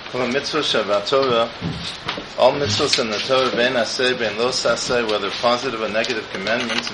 Well, mitzvah Shabbat Torah, all mitzvahs in the Torah, bein aseh, bein lo saseh, whether positive or negative commandments,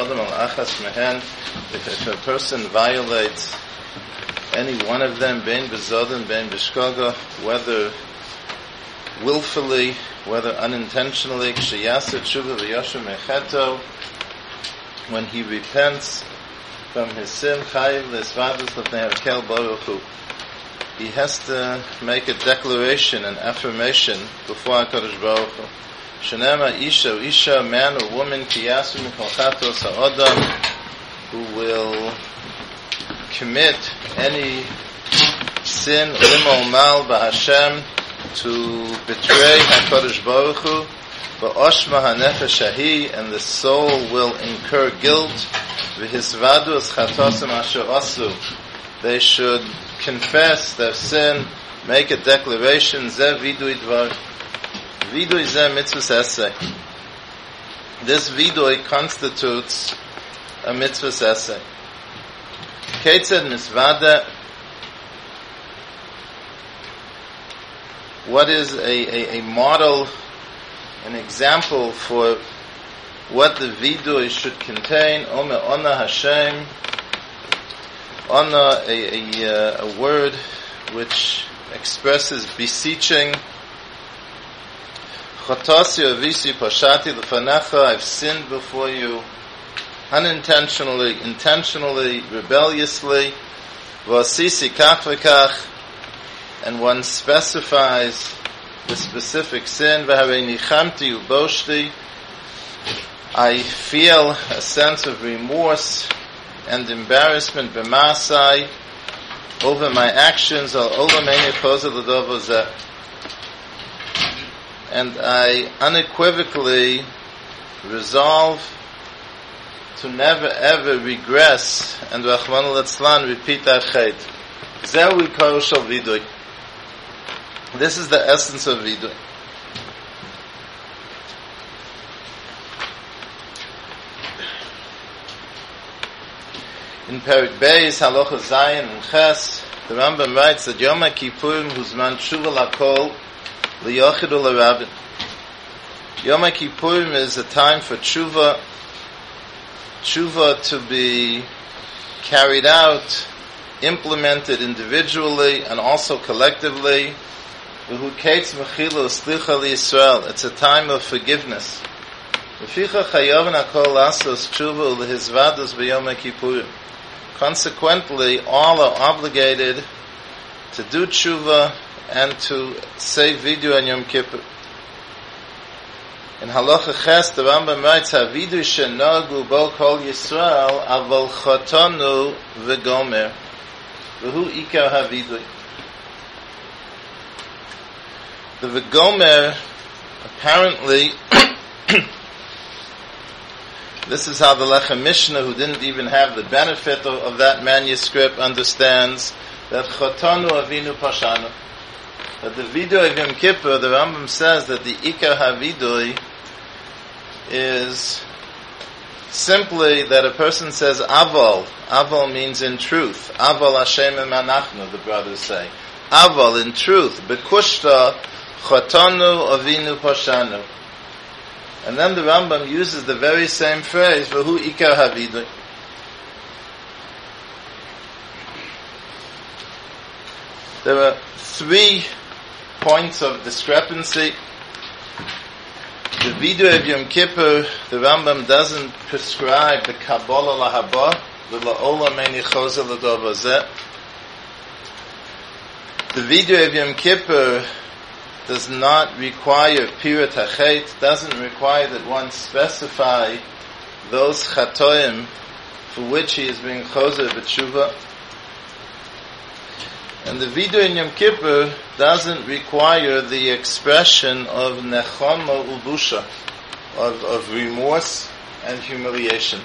if a person violates any one of them, bein b'zodin, bein b'shkoga, whether willfully, whether unintentionally, k'sheyaseh tshuva v'yosher mecheto, when he repents from his sin, chayiv l'svadus l'fnei hakel baruch hu. He has to make a declaration, an affirmation before HaKadosh Baruch Hu. Shenema isha, man or woman, kiyasu mikol chatos ha'odam, who will commit any sin, limol mal b'Hashem, to betray HaKadosh Baruch Hu, ba'oshma ha'nefesh hahi, and the soul will incur guilt, v'hisvadus chatosim asher asu. They should confess their sin, make a declaration, zeh vidui dvar. Vidui zeh mitzvah esek. This vidui constitutes a mitzvah esek. Ketzed misvada. What is a model, an example for what the vidui should contain? Omer ona Hashem. Ona, a word which expresses beseeching. Chotasi avisi pashati lefanecha, I've sinned before you, unintentionally, intentionally, rebelliously. V'asisi kach v'kach, and one specifies the specific sin. V'harei nichamti uboshti, I feel a sense of remorse and embarrassment b'masai over my actions, and I unequivocally resolve to never ever regress and Rachmana litzlan repeat that chet. Zehu ikaro shel vidui. This is the essence of vidui. In Perik Beis, Halacha Zayin and Ches, the Rambam writes that Yom HaKippurim huzman tshuva lakol liyochid u'larabin. Yom HaKippurim is a time for tshuva to be carried out, implemented individually and also collectively. V'hu keitz mechila u'slicha liYisrael. It's a time of forgiveness. V'ficha chayav nakol lasos tshuva u'lehizvadus b'Yom HaKippurim. Consequently, all are obligated to do tshuva and to say vidui on Yom Kippur. In Halacha Ches, the Rambam writes, "Havidui shenagu bo kol Yisrael aval chotanu v'gomer, v'hu ikar havidui." The v'gomer, apparently, this is how the Lechem Mishnah, who didn't even have the benefit of that manuscript, understands that Chotanu Avinu Pashanu. That the vidui of Yom Kippur, the Rambam says that the Ikar HaVidui is simply that a person says Aval. Aval means in truth. Aval Hashem emanachnu, the brothers say. Aval, in truth. Bekushta Chotanu Avinu Pashanu. And then the Rambam uses the very same phrase, V'hu ikar havidui. There are 3 points of discrepancy. The vidui of Yom Kippur, the Rambam doesn't prescribe the Kabbalah lahaba, the la'olam eini chozer l'dor zeh. The vidui of Yom Kippur does not require pirat hachet, doesn't require that one specify those chatoim for which he is being chozer b'tshuva. And the vidui in Yom Kippur doesn't require the expression of nechama ubusha, of remorse and humiliation.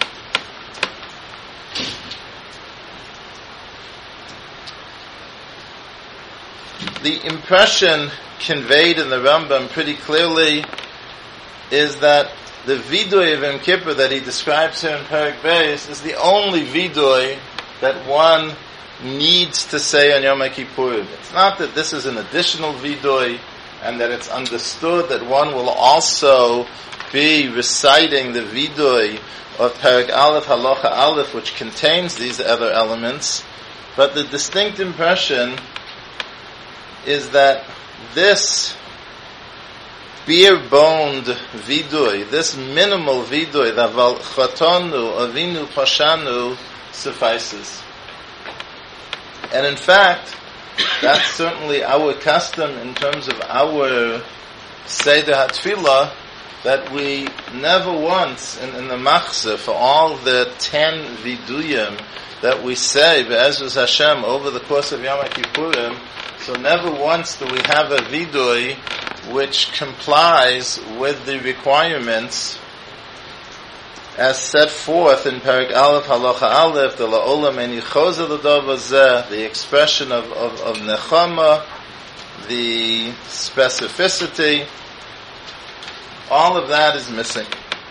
The impression conveyed in the Rambam pretty clearly is that the vidui of Yom Kippur that he describes here in Perik Beis is the only vidui that one needs to say on Yom Kippurim. It's not that this is an additional vidoy and that it's understood that one will also be reciting the vidoy of Perek Aleph, Halacha Aleph, which contains these other elements. But the distinct impression is that this bare-boned vidoy, this minimal vidoy, that Val Chatonu, Avinu, Pashanu, suffices. And in fact, that's certainly our custom in terms of our Seder HaTfilah, that we never once in the Machzeh, for all the 10 viduyim that we say, Be'ezus Hashem, over the course of Yom Kippurim, so never once do we have a viduy which complies with the requirements as set forth in Perek Aleph, Halacha Aleph, the La'olam en Yichozer l'Davar Zeh, the expression of Nechama, the specificity, all of that is missing.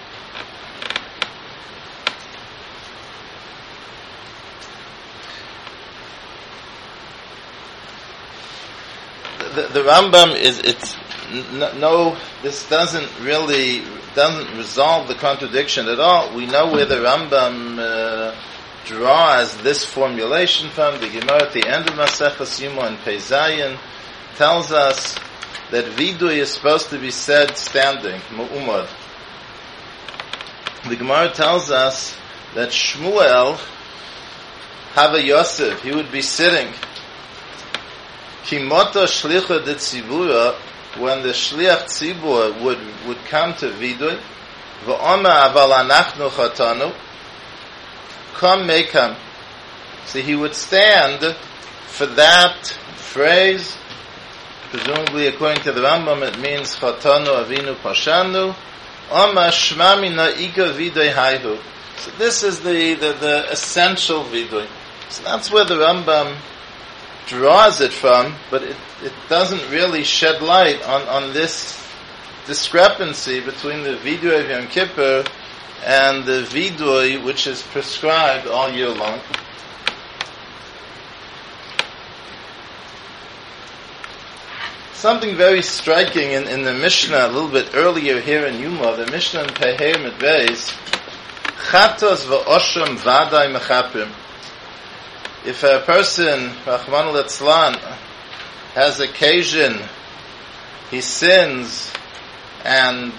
The Rambam this doesn't resolve the contradiction at all. We know where the Rambam draws this formulation from. The Gemara at the end of Maseches Yuma and Pei Zayin tells us that vidui is supposed to be said standing, mu'umad. The Gemara tells us that Shmuel, Hava Yosef, he would be sitting. Kimota shlicha de tzibura, when the shliach tzibur would come to vidui, v'oma aval anachnu chatanu, come mekam. So he would stand for that phrase. Presumably, according to the Rambam, it means Chatanu Avinu Pashanu. Oma Shma Mina Ika Vidui Haihu. So this is the essential vidui. So that's where the Rambam draws it from, but it doesn't really shed light on this discrepancy between the vidui of Yom Kippur and the vidui which is prescribed all year long. Something very striking in the Mishnah a little bit earlier here in Yuma, the Mishnah in Peher Medbeis, Chatos v'osham vadai mechapim. If a person, Rachmana litzlan, has occasion, he sins, and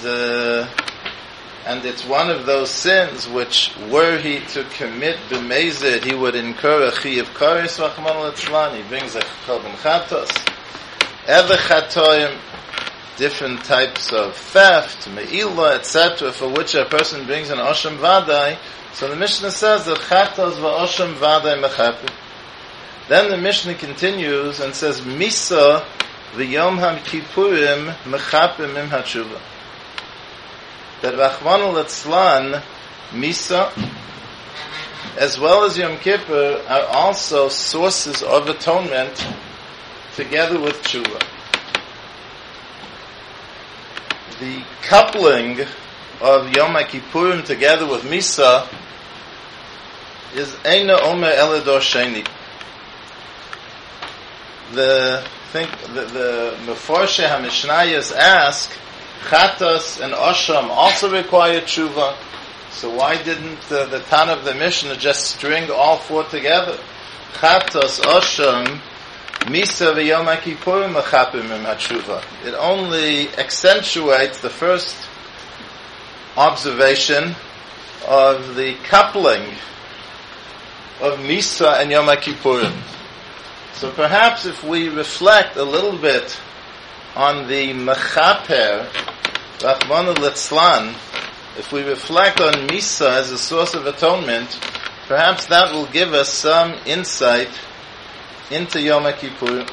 it's one of those sins which, were he to commit b'mezid, he would incur a chi of kares, Rachmana litzlan, he brings a korban chatos. Other chatoim, different types of theft, me'ilah, etc., for which a person brings an osham vadai. So the Mishnah says that chatos va'osham vadai mechapim. Then the Mishnah continues and says, Misa v'yom ha'kippurim mechapim im hatshuva. That Rachmana litzlan, Misa, as well as Yom Kippur, are also sources of atonement together with tshuva. The coupling of Yom Kippurim together with Misa is Eina Omer Elador Sheni. The Meforshe HaMishnayos ask, Chatos and Osham also require tshuva, so why didn't the Tana of the Mishnah just string all four together? Chatos, Osham, Misa v'Yom Kippurim mechapim im hatshuva. It only accentuates the first observation of the coupling of Misa and Yom Kippurim. So perhaps if we reflect a little bit on the mechaper, Rachmana litzlan, if we reflect on Misa as a source of atonement, perhaps that will give us some insight into Yom Kippur.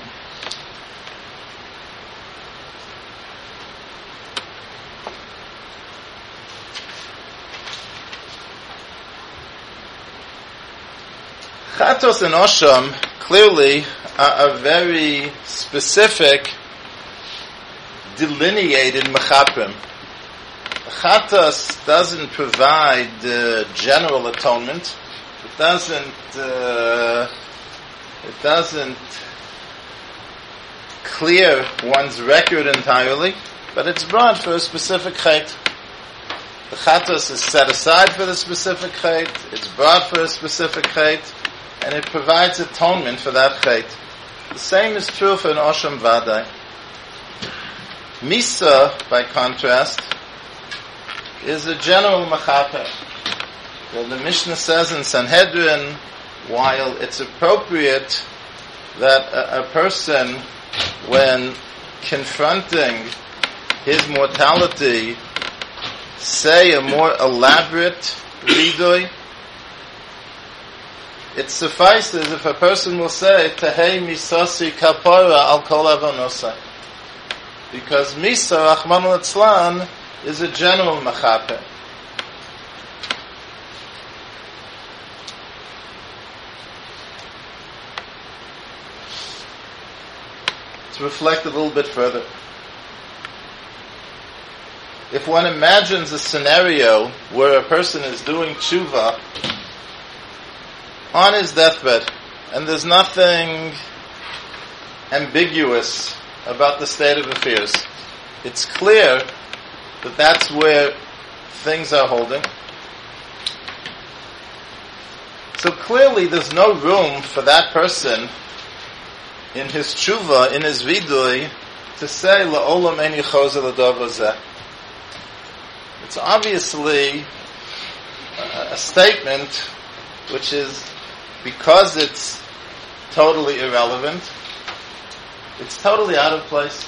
Chatos and Osham clearly are very specific, delineated mechapim. Chatos doesn't provide general atonement. It doesn't It doesn't clear one's record entirely, but it's brought for a specific chait. The chatos is set aside for the specific chait, it's brought for a specific chait, and it provides atonement for that chait. The same is true for an Osham Vadai. Misa, by contrast, is a general machaper. Well, the Mishnah says in Sanhedrin, while it's appropriate that a person, when confronting his mortality, say a more elaborate vidui, it suffices if a person will say, Tehei misasi kapora al kol avonosai. Because Misa, Rachmana litzlan, is a general machaper. To reflect a little bit further. If one imagines a scenario where a person is doing tshuva on his deathbed, and there's nothing ambiguous about the state of affairs, it's clear that that's where things are holding. So clearly there's no room for that person in his tshuva, in his vidui, to say, La'olam eini chozer l'davar zeh. It's obviously a statement which is, because it's totally irrelevant, it's totally out of place.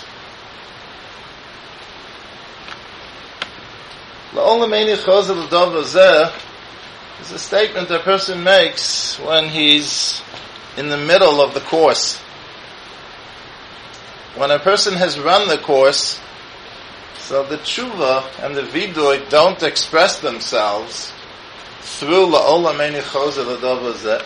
La'olam eini chozer l'davar zeh is a statement a person makes when he's in the middle of the course. When a person has run the course, so the tshuva and the vidui don't express themselves through la'olam eini chozer l'davar zeh.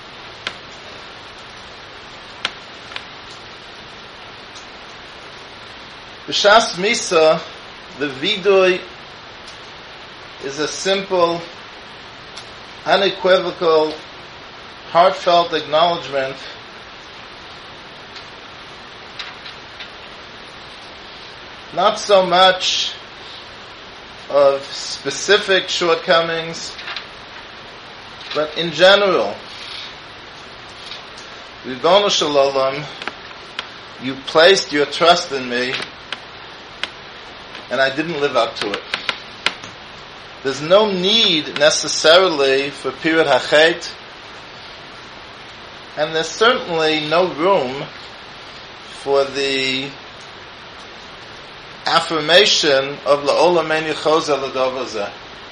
B'shas Misa, the vidui is a simple, unequivocal, heartfelt acknowledgement not so much of specific shortcomings, but in general. Ribono shel olam, you placed your trust in me, and I didn't live up to it. There's no need necessarily for pirut hachet, and there's certainly no room for the affirmation of la'olam eini chozer l'davar zeh.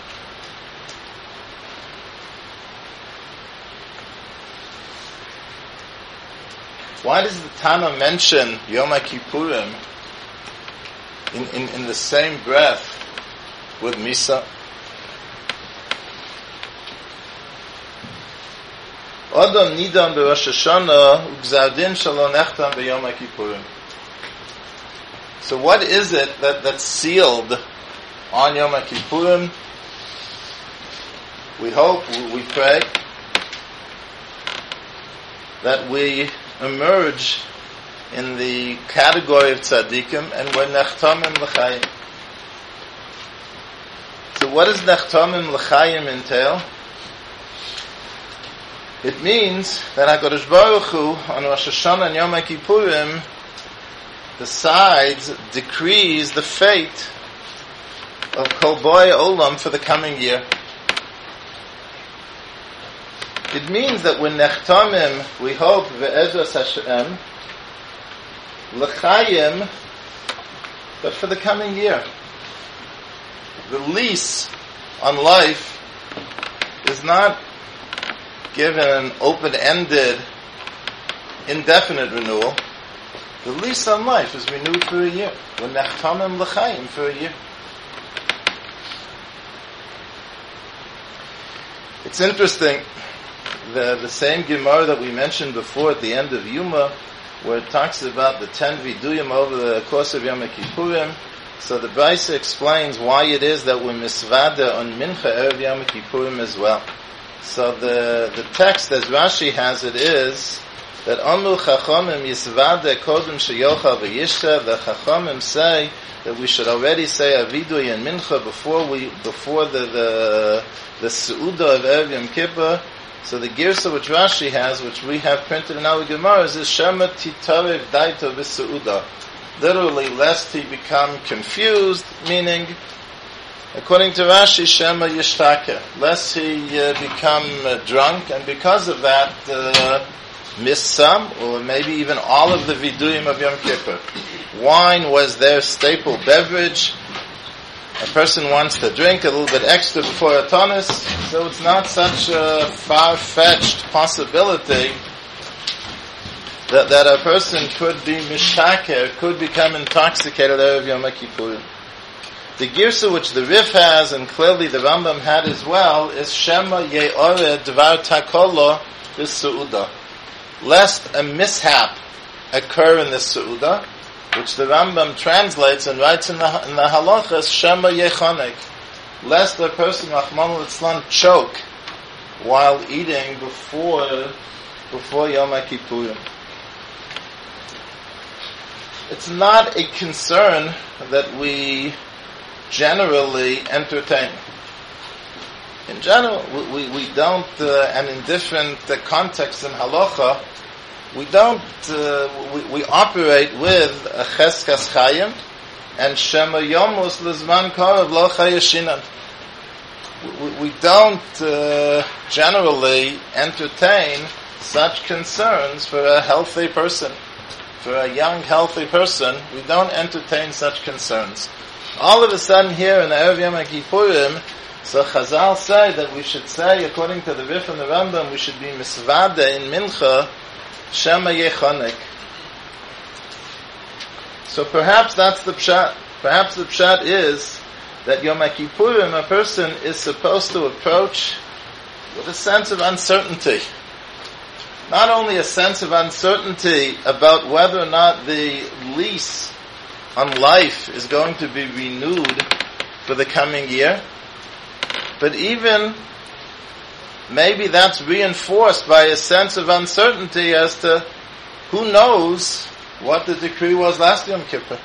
Why does the Tana mention Yom HaKippurim in the same breath with Misa? Adam nidam b'Rosh Hashanah u'gzar din shelo nechtam b'Yom HaKippurim. So what is it that's sealed on Yom HaKippurim? We hope, we pray, that we emerge in the category of tzaddikim, and we're nechtamim l'chayim. So what does nechtamim l'chayim entail? It means that HaKadosh Baruch Hu on Rosh Hashanah and Yom HaKippurim decides, decrees the fate of Kol Boy Olam for the coming year. It means that when nechtamim, we hope, ve'ezras Hashem, l'chayim, but for the coming year. The lease on life is not given an open-ended, indefinite renewal. The lease on life is renewed for a year. When nechtamim l'chayim, for a year. It's interesting, the same Gemara that we mentioned before at the end of Yuma, where it talks about the 10 viduyim over the course of Yom Kippurim. So the Brisa explains why it is that we're misvada on Mincha Erev Yom Kippurim as well. So the text, as Rashi has it, is that Amru Chachamim Yisvade Kodem Sheyochal V'Yishta, the Chachamim say that we should already say Avidui and Mincha before the Seudah of Erev Yom Kippur. So the Girsa which Rashi has, which we have printed in our Gemaras, is Shema Titarev Daito V'Seudah. Literally, lest he become confused, meaning, according to Rashi, Shema Yishtake, lest he become drunk, and because of that, miss some, or maybe even all of the Viduyim of Yom Kippur. Wine was their staple beverage. A person wants to drink a little bit extra before Atanis, so it's not such a far-fetched possibility that a person could be mishtaker, could become intoxicated out of Yom Kippur. The Girsa which the Rif has, and clearly the Rambam had as well, is Shema Ye'ore Dvar Takolo B'Seudah. Lest a mishap occur in the Seudah, which the Rambam translates and writes in the halachas, Shema Yechonek. Lest a person, Rahman al-Islam, choke while eating before Yom Kippurim. It's not a concern that we generally entertain. In general, we don't, and in different contexts in halacha, we don't, we operate with a cheskas chayim and shema yomus lizman karav lo chayashinan. We don't generally entertain such concerns for a healthy person. For a young, healthy person, we don't entertain such concerns. All of a sudden here in the Erev Yom Kippurim, so Chazal say that we should say, according to the Rif and the Rambam, we should be misvade in Mincha, Shema Yechonek. So perhaps that's the pshat. Perhaps the pshat is that Yom Kippurim, a person is supposed to approach with a sense of uncertainty. Not only a sense of uncertainty about whether or not the lease on life is going to be renewed for the coming year, but even maybe that's reinforced by a sense of uncertainty as to who knows what the decree was last Yom Kippur.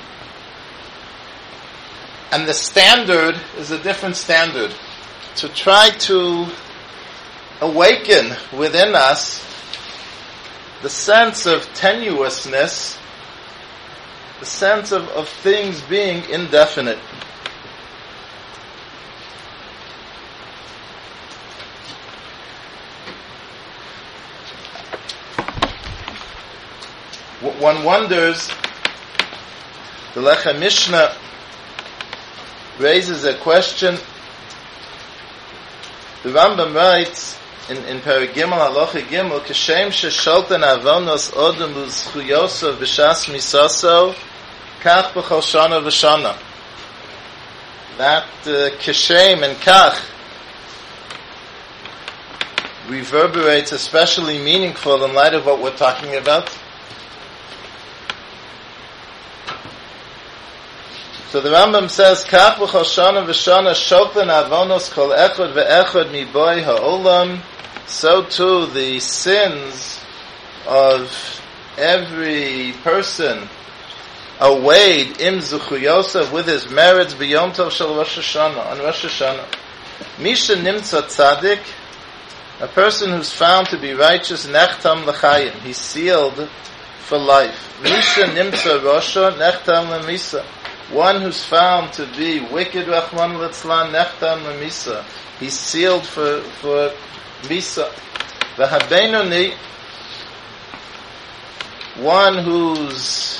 And the standard is a different standard. To try to awaken within us the sense of tenuousness, the sense of things being indefinite. One wonders, the Lechem Mishnah raises a question. The Rambam writes in Perek Gimel Halacha Gimel, Kashem shesholten avonos odem u'zchuyoso v'shas misaso kach b'chol shana v'shana. That kashem and kach reverberates especially meaningful in light of what we're talking about. So the Rambam says, Kach b'chol shana v'shana shoklen avonos kol echad ve'echad miboy ha'olam. So too the sins of every person are weighed im zuchuyosef with his merits b'yom tov shel Rosh Hashanah, on Rosh Hashanah. Misha nimtza tzadik, a person who's found to be righteous, nechtam l'chayim, he's sealed for life. Misha nimtza rosha, nechtam l'misa. One who's found to be wicked, Rahman Litzlan, Nechtam Lemisa. He's sealed for Misa. The Habenoni, one who's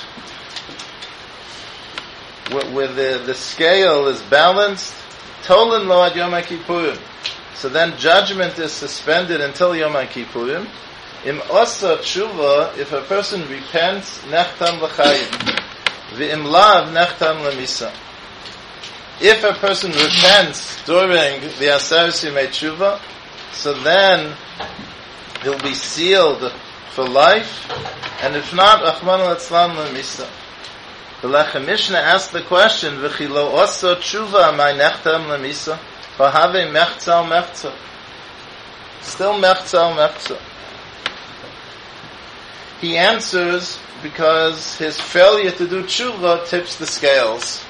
where the scale is balanced, Tolan Lo Ad Yom Kippurim. So then judgment is suspended until Yom Kippurim. Im Osa Tshuva, if a person repents, Nechtam L'chayim. V'im lav nechtam lemisa. If a person repents during the Aseres Yemei Tshuva, so then he'll be sealed for life, and if not, Rahman al-Islam lemisa. The Lechem Mishnah asked the question, V'chi lo oso tshuva amai nechtam lemisa, v'havei mechza mechza. Still mechza mechza. he answers because his failure to do tshuva tips the scales.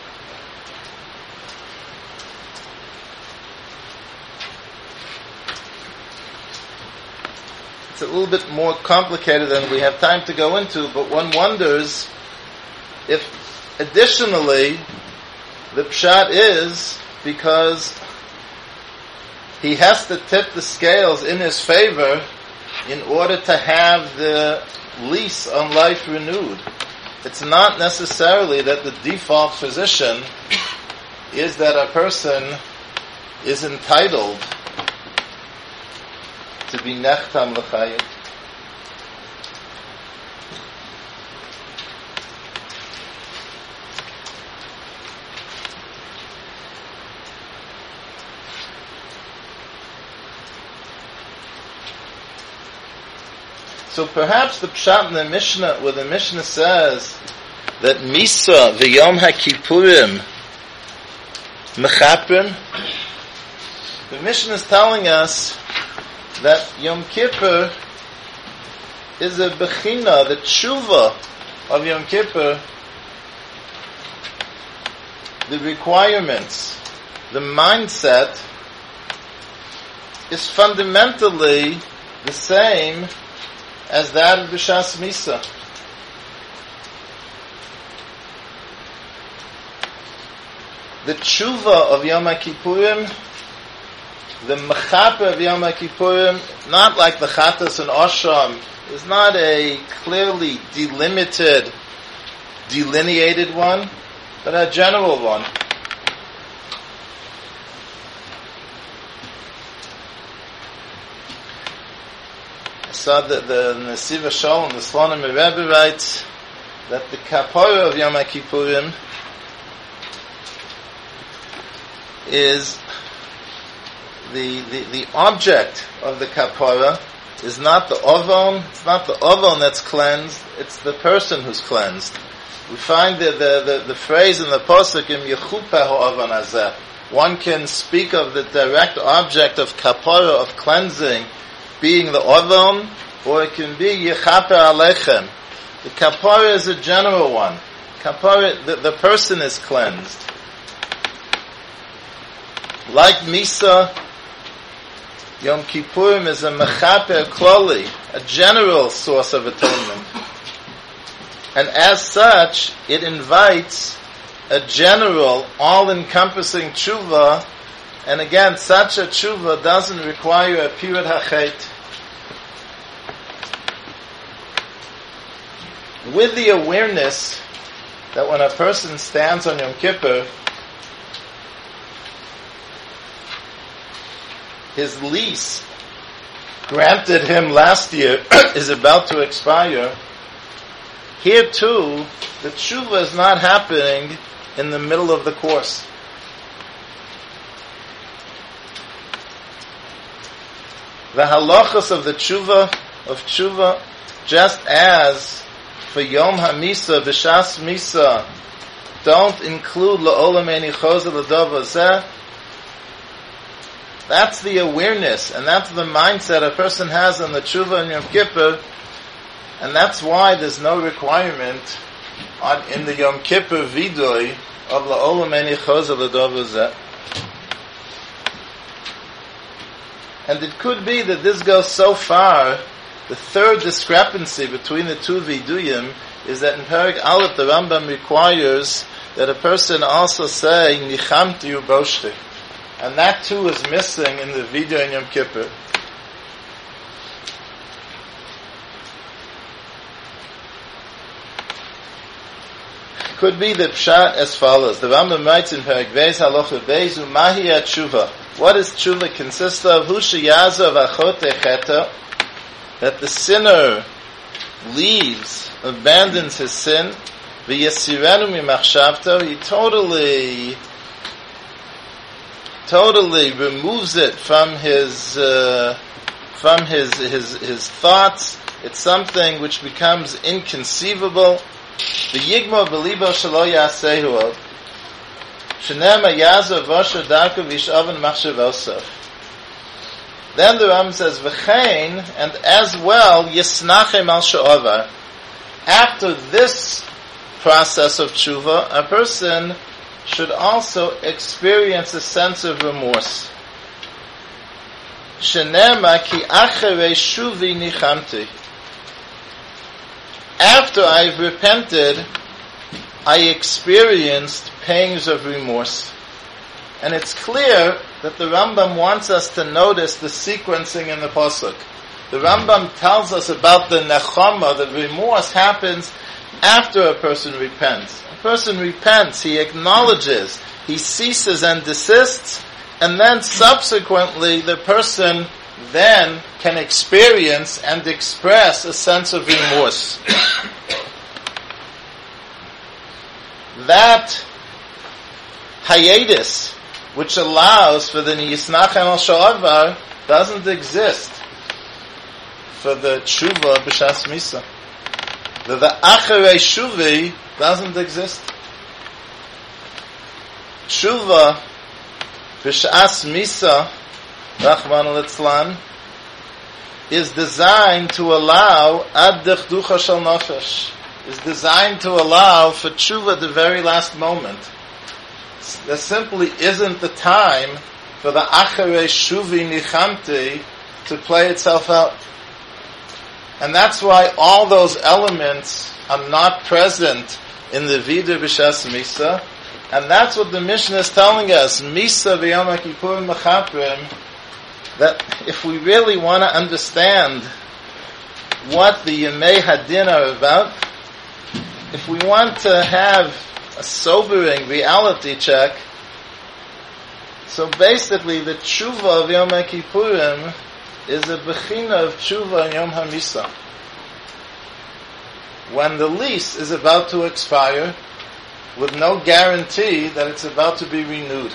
It's a little bit more complicated than we have time to go into, but one wonders if additionally the pshat is because he has to tip the scales in his favor in order to have the lease on life renewed. It's not necessarily that the default position is that a person is entitled to be nechtam l'chayim. So perhaps the pshat in the Mishnah, where the Mishnah says that Misa v'Yom HaKippurim mechaprim, the Mishnah is telling us that Yom Kippur is a bechina, the tshuva of Yom Kippur, the requirements, the mindset is fundamentally the same as that of B'Shas Misa. The tshuva of Yom HaKippurim, the mechaper of Yom HaKippurim, not like the Chatas and Osham, is not a clearly delimited, delineated one, but a general one. So the Nesiva Shalom, the Slonim Rebbe writes that the kapara of Yom HaKippurim is the object of the kapara is not the ovon, it's not the ovon that's cleansed, it's the person who's cleansed. We find the phrase in the Pasuk, Im Yechupa ha'ovon hazeh. One can speak of the direct object of kapara, of cleansing, being the ovon, or it can be Yechaper Alechem. The kapara is a general one. Kapara, the person is cleansed. Like Misa, Yom Kippurim is a mechaper kloli, a general source of atonement. And as such, it invites a general, all-encompassing tshuva, and again, such a tshuva doesn't require a pirud hachet. With the awareness that when a person stands on Yom Kippur, his lease granted him last year is about to expire, here too, the tshuva is not happening in the middle of the course. The halachas of the tshuva, just as for Yom HaMisa, B'Shas Misa, don't include La'olam Eini Chozer L'Dov Hazeh. That's the awareness, and that's the mindset a person has on the tshuva in Yom Kippur, and that's why there's no requirement in the Yom Kippur vidui of La'olam Eini Chozer L'Dov Hazeh. And it could be that this goes so far. The third discrepancy between the two viduyim is that in Perek Aleph the Rambam requires that a person also say Nichamti Uboshti, and that too is missing in the video in Yom Kippur. Could be the pshat as follows. The Rambam writes in Perek Beis Halacha Beis Umahi Tshuva. What does tshuva consist of? Hu sheyazav achot echeta, that the sinner leaves, abandons his sin, v'yasirenu mimachshavto, he totally removes it from his thoughts. It's something which becomes inconceivable. V'yigmo b'libo shelo yasehu, shenema yazav v'osher darko v'ishaven machshavosov. Then the Rambam says, V'chein, and as well, Yisnachem al she'ovar. After this process of tshuva, a person should also experience a sense of remorse. Shenema ki acharei shuvi nichamti. After I've repented, I experienced pangs of remorse. And it's clear that the Rambam wants us to notice the sequencing in the pasuk. The Rambam tells us about the nechama, the remorse happens after a person repents. A person repents, he acknowledges, he ceases and desists, and then subsequently the person then can experience and express a sense of remorse. That hiatus, which allows for the Yisnachem al she'ovar, doesn't exist for the tshuva b'shas misa. The acharei shuvi doesn't exist. Tshuva b'shas misa, Rachmana litzlan, is designed to allow ad dechducha shel nefesh, is designed to allow for tshuva at the very last moment. There simply isn't the time for the acharei shuvi nichamti to play itself out. And that's why all those elements are not present in the Vidur b'shas Misa. And that's what the Mishnah is telling us, Misa v'yom HaKippurim mechaprim, that if we really want to understand what the Yemei Hadin are about, if we want to have a sobering reality check, so basically the tshuva of Yom HaKippurim is a bechina of tshuva in Yom HaMisa. When the lease is about to expire, with no guarantee that it's about to be renewed.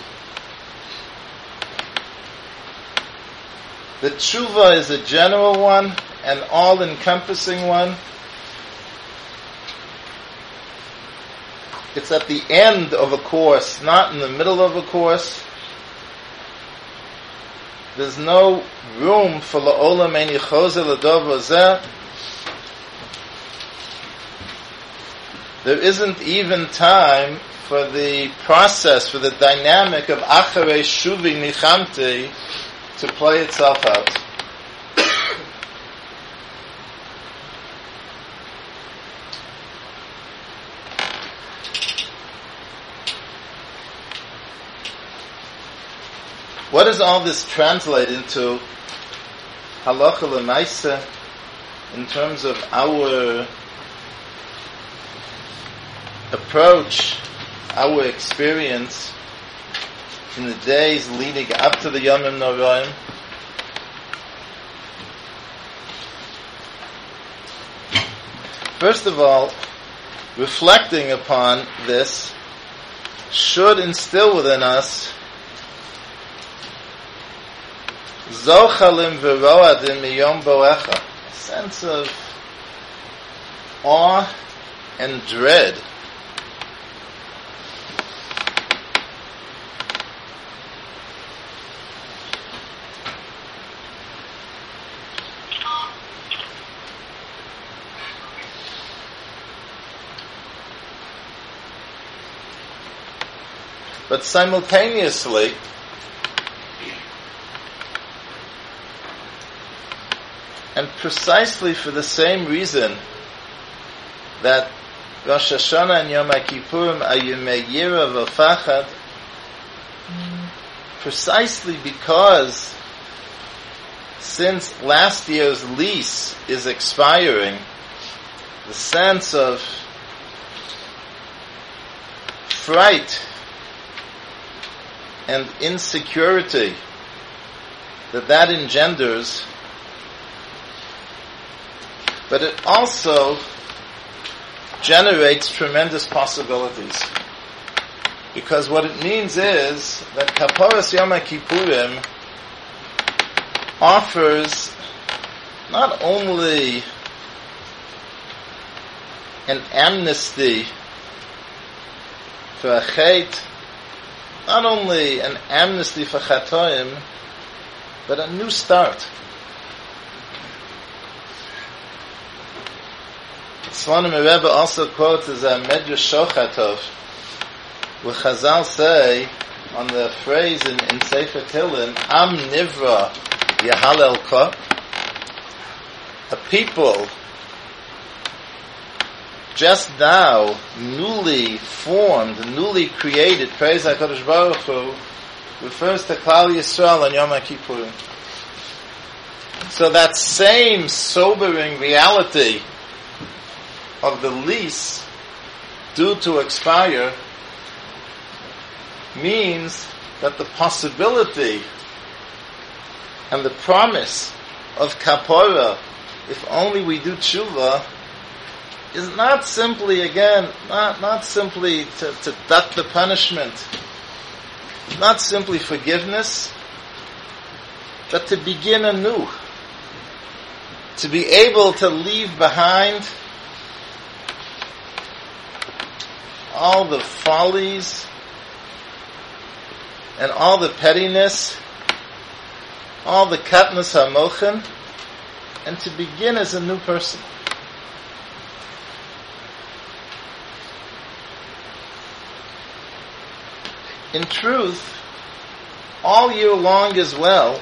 The tshuva is a general one, an all-encompassing one. It's at the end of a course, not in the middle of a course. There's no room for la'olam ein yichozer l'dov hazeh. There isn't even time for the process, for the dynamic of acharei shuvi nichamti to play itself out. What does all this translate into halacha l'maaseh in terms of our approach, our experience in the days leading up to the Yomim Noraim? First of all, reflecting upon this should instill within us Zochalim v'roadim miyom boecha, a sense of awe and dread. But simultaneously, and precisely for the same reason that Rosh Hashanah and Yom HaKippurim are Yemei Yira v'Pachad, precisely because since last year's lease is expiring, the sense of fright and insecurity that engenders, but it also generates tremendous possibilities. Because what it means is that Kaparas Yom HaKippurim offers not only an amnesty for a chet, not only an amnesty for chatoim, but a new start. Slonim Rebbe also quotes as a Medrash Shochatov, where Chazal say on the phrase in Sefer Tehillim, Am Nivra Yahalel Ka, a people just now newly formed, newly created, praise HaKadosh Baruch Hu, refers to Klal Yisrael on Yom HaKippurim. So that same sobering reality of the lease due to expire means that the possibility and the promise of kapora, if only we do tshuva, is not simply, again, not simply to duck the punishment, not simply forgiveness, but to begin anew, to be able to leave behind all the follies and all the pettiness, all the katnas hamochen, and to begin as a new person. In truth, all year long as well,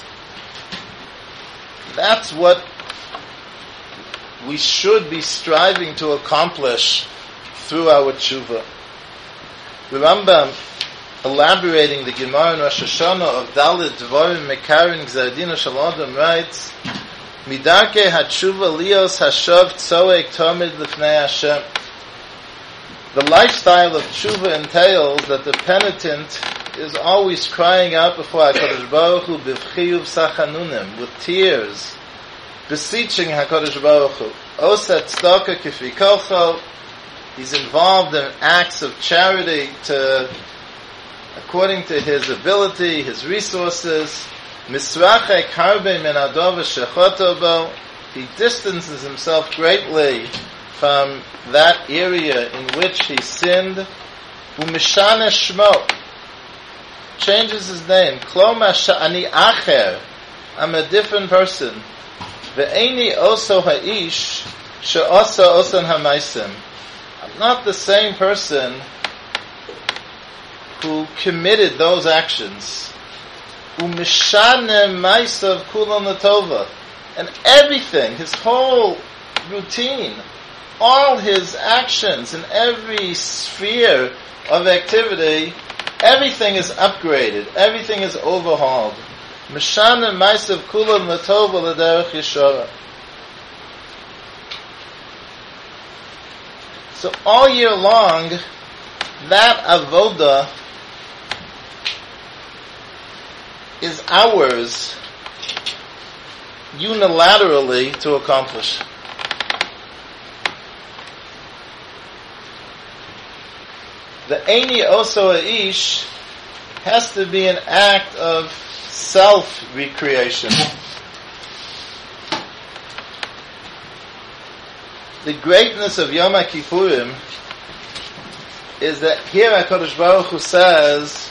that's what we should be striving to accomplish through our tshuva. The Rambam, elaborating the Gemara in Rosh Hashanah of Dalet Dvarim Mekarin Gzardina Shalom, writes, Midarke hatshuva lios hashav tzoek tomid lifnei Hashem. The lifestyle of tshuva entails that the penitent is always crying out before HaKadosh Baruch Hu b'vchiyuv sachanunim, with tears, beseeching HaKadosh Baruch Hu. Oset tzedakah kifi kocho. He's involved in acts of charity according to his ability, his resources. Misrachek harbe min adov shechoto bo. He distances himself greatly from that area in which he sinned. Umishane shmo, changes his name. Kloma sha'ani acher, I'm a different person. Ve'eni oso ha'ish she'osa osan hamaisim. I'm not the same person who committed those actions. Umishane maisav kulam latova, and everything, his whole routine, all his actions in every sphere of activity, everything is upgraded, everything is overhauled. Mishane maisav kulam latova l'derech yeshara. So all year long, that avoda is ours unilaterally to accomplish. The Eini Oso Aish has to be an act of self-recreation. The greatness of Yom HaKippurim is that here HaKadosh Baruch Hu says,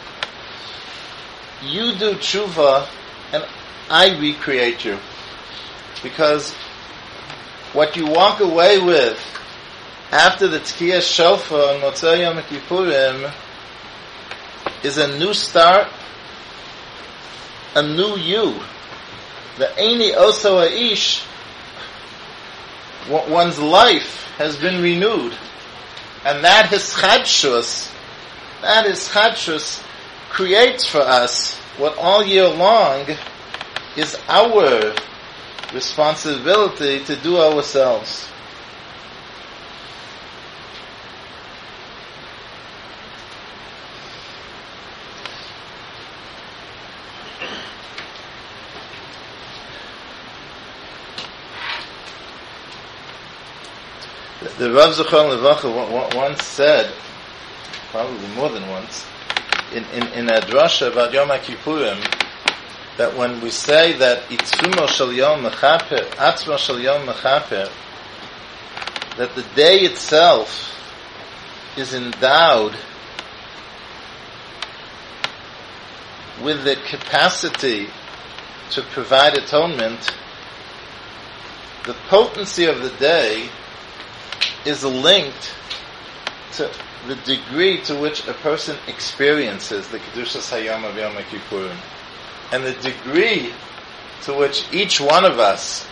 you do tshuva and I recreate you. Because what you walk away with after the Tkiyah Shofar on Motzei Yom Kippurim is a new start, a new you. The Eini Oso Aish, one's life has been renewed. And that hischadshus creates for us what all year long is our responsibility to do ourselves. The Rav Zichron Levacha once said, probably more than once, in a drasha about Yom HaKippurim, that when we say that Itzrumo Shel Yom Mechaper, Atzmo Shel Yom Mechaper, that the day itself is endowed with the capacity to provide atonement, the potency of the day is linked to the degree to which a person experiences the Kedushas Hayom of Yom Kippurim, and the degree to which each one of us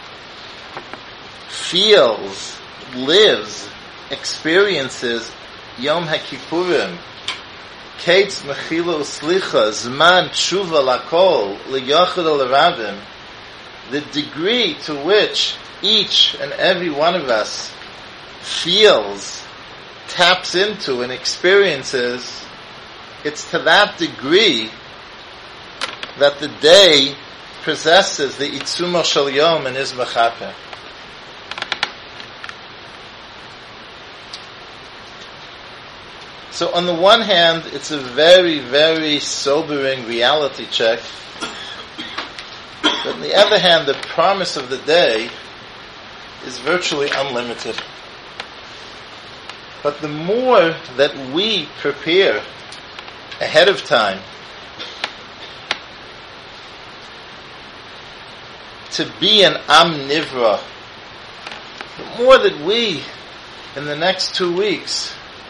feels, lives, experiences Yom HaKippurim, Kates Mechila Uslicha, Zman Tshuva Lakol, L'Yochid L'Ravim, the degree to which each and every one of us feels, taps into, and experiences, it's to that degree that the day possesses the Itzumo Shel Yom and is Mechaper. So on the one hand, it's a very, very sobering reality check. But on the other hand, the promise of the day is virtually unlimited. But the more that we prepare ahead of time to be an Am Nivra, the more that we, in the next 2 weeks,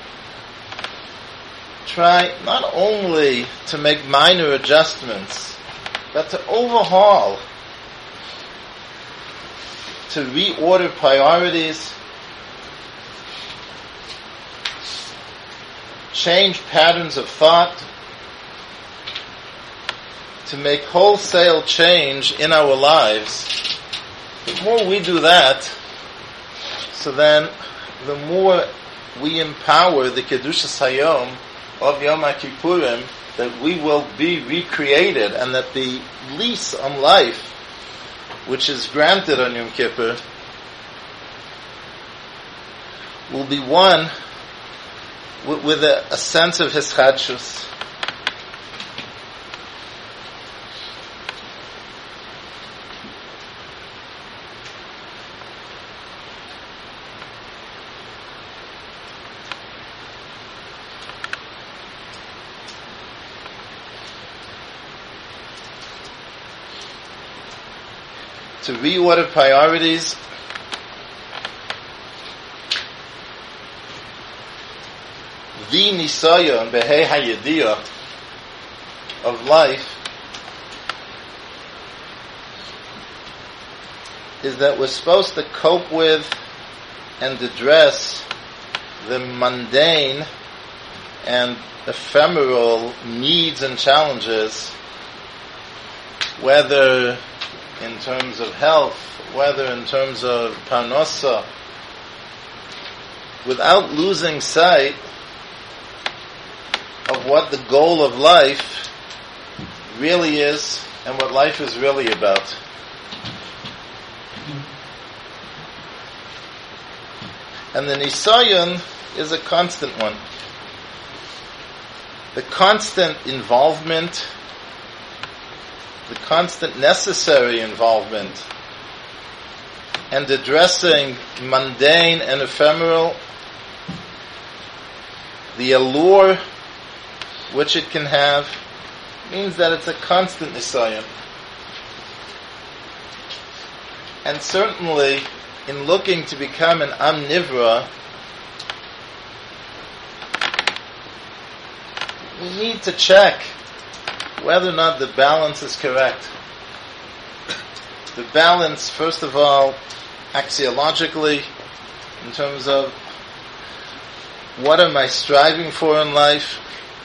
try not only to make minor adjustments, but to overhaul, to reorder priorities, change patterns of thought, to make wholesale change in our lives. The more we do that, so then the more we empower the Kedushas Hayom of Yom HaKippurim, that we will be recreated, and that the lease on life which is granted on Yom Kippur will be one with a sense of hischadshus. To reorder priorities, the nisayon behei hayediyah of life is that we're supposed to cope with and address the mundane and ephemeral needs and challenges, whether in terms of health, whether in terms of parnasa, without losing sight of what the goal of life really is and what life is really about. And the nisayon is a constant one. The constant involvement, the constant necessary involvement, and addressing mundane and ephemeral, the allure which it can have, means that it's a constant nisayon. And certainly, in looking to become an Am Nivra, we need to check whether or not the balance is correct. The balance, first of all, axiologically, in terms of what am I striving for in life?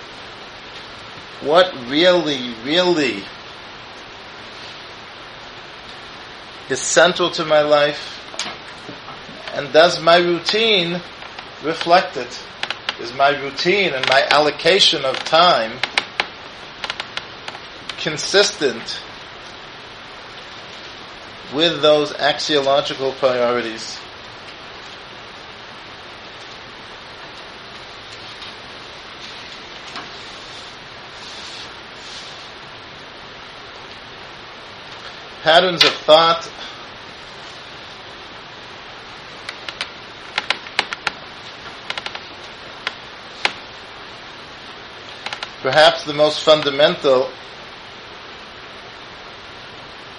What really, really is central to my life? And does my routine reflect it? Is my routine and my allocation of time consistent with those axiological priorities? Patterns of thought perhaps the most fundamental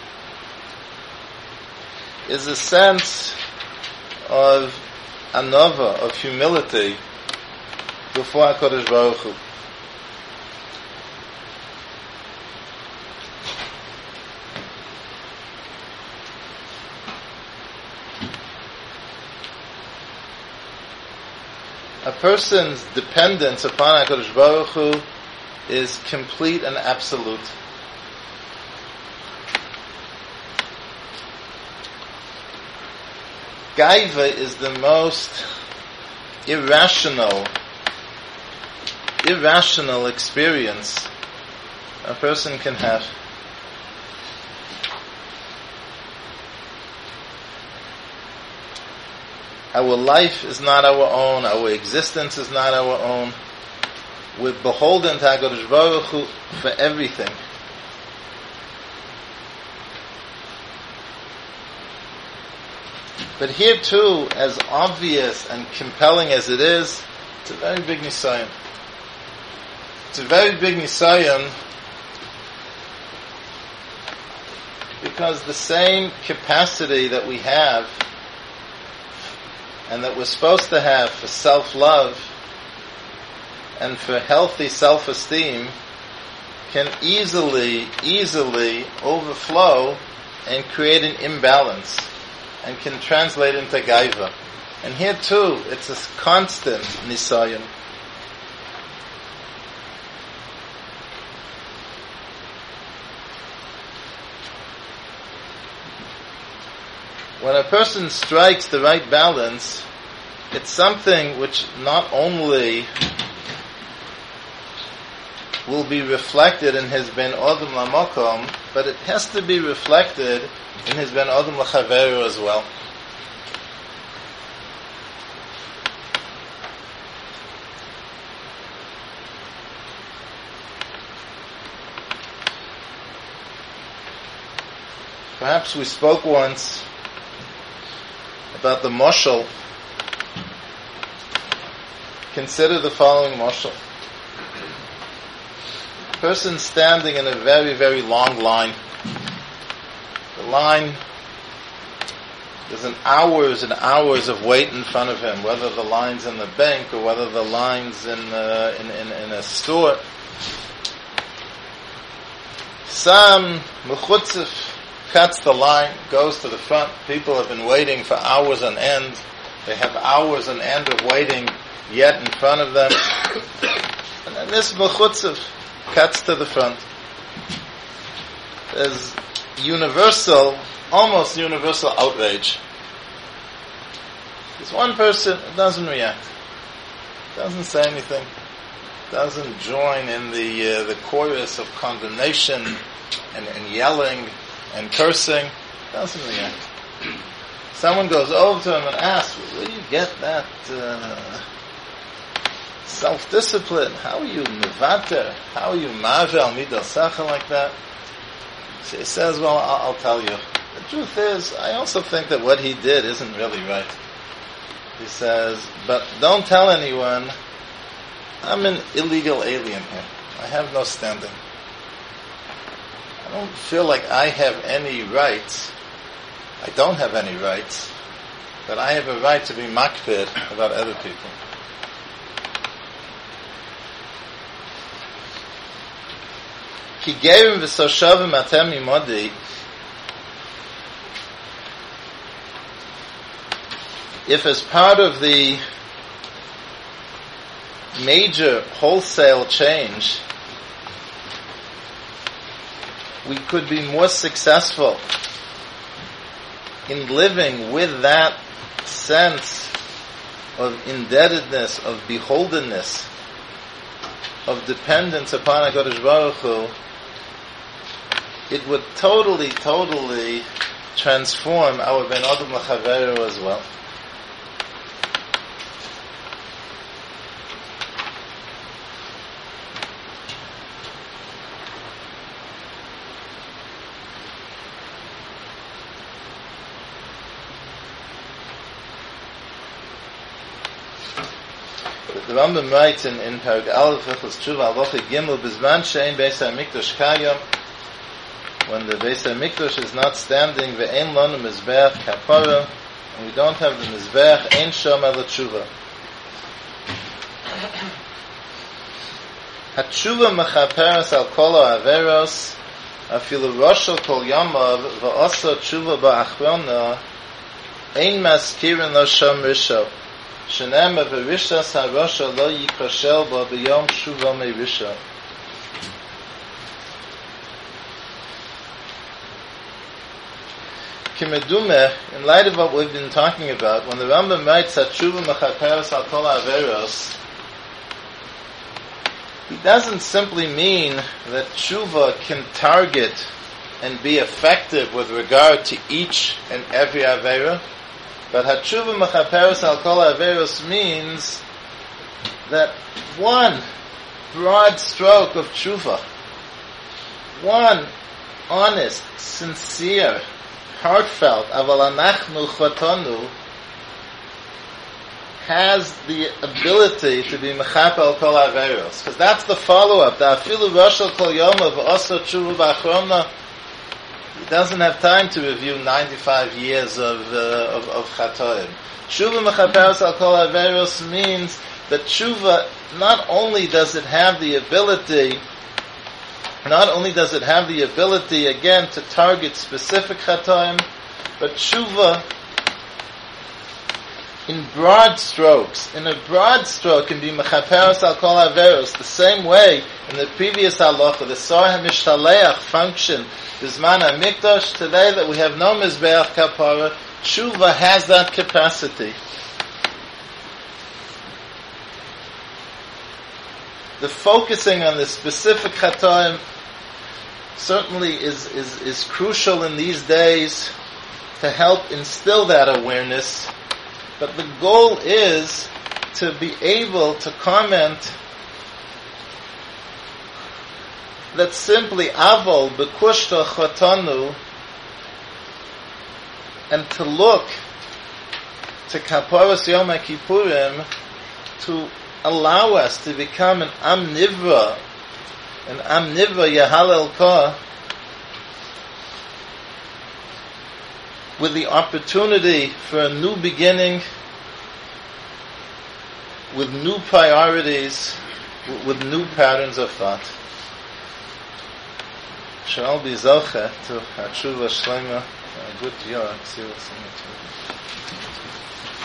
is a sense of anova, of humility before HaKadosh Baruch Hu. A person's dependence upon HaKadosh Baruch Hu is complete and absolute. Gaiva is the most irrational experience a person can have. Our life is not our own. Our existence is not our own. We're beholden to HaKadosh Baruch Hu for everything. But here too, as obvious and compelling as it is, it's a very big nisayon. It's a very big nisayon because the same capacity that we have and that we're supposed to have for self-love and for healthy self-esteem can easily overflow and create an imbalance and can translate into gaiva. And here too, it's a constant nisayon. When a person strikes the right balance, it's something which not only will be reflected in his ben Adam lamakom, but it has to be reflected in his ben Adam lachaveru as well. Perhaps we spoke once about the moshel. Consider the following moshel. A person standing in a very, very long line. The line, there's hours and hours of wait in front of him, whether the line's in the bank or whether the line's in a store. Some mechutzif cuts the line, goes to the front. People have been waiting for hours on end. They have hours on end of waiting yet in front of them. And then this mechutzif cuts to the front. There's almost universal outrage. There's one person who doesn't react, doesn't say anything, doesn't join in the chorus of condemnation and yelling and cursing, doesn't react. Someone goes over to him and asks, where do you get that self-discipline? How are you mevater? How are you mavel midal sacha like that? So he says, well, I'll tell you. The truth is, I also think that what he did isn't really right. He says, but don't tell anyone, I'm an illegal alien here. I have no standing. I don't feel like I have any rights. I don't have any rights, but I have a right to be makpid about other people. Ki gerim v'soshavim atem imodi. If as part of the major wholesale change, we could be more successful in living with that sense of indebtedness, of beholdenness, of dependence upon HaKadosh Baruch Hu, it would totally transform our ben Adam l'chaveru as well. The Rambam writes in Perek Aleph Hilchos Tshuva Halacha Gimel Bizman Shein Beis HaMikdash Kayom, when the Beis HaMikdash is not standing, ve'ein lanu mizbeach kapara, and we don't have the mizbeach, ein sham ela tshuva. Hatshuva mechaperes al kol ha'averos, afilu roshel kol yamav, va'asa tshuva ba'achrona, ein maskirin lo sham risho. Shenema v'rishas ha'rosha lo yikashel ba b'yom tshuva me'risho. Kimedume, in light of what we've been talking about, when the Rambam writes Hatshuva mechaperes al kol ha'averos, he doesn't simply mean that tshuva can target and be effective with regard to each and every avera, but Hatshuva mechaperes al kol ha'averos means that one broad stroke of tshuva, one honest, sincere, heartfelt, aval anachnu chatanu, has the ability to be mechapel kol averos. Because that's the follow-up. The afilu roshel kol yoma v'osa tshuva b'achrona. He doesn't have time to review 95 years of chatoim. Tshuva mechaperes al kol averos means that tshuva, not only does it have the ability again to target specific chatoim, but tshuva in broad strokes, in a broad stroke, can be mechaperes al kol averos, the same way in the previous halacha, the sar hamishtalech function, bizman hamikdash, today that we have no mizbeach kapara, tshuva has that capacity. The focusing on the specific chatoim certainly is crucial in these days to help instill that awareness. But the goal is to be able to comment that simply avol bekushta chatanu, and to look to kaparas Yom HaKippurim to allow us to become an Am Nivra Yahalel Kah, with the opportunity for a new beginning, with new priorities, with new patterns of thought. Shall be zoche to Hatshuva Shlema, a good year.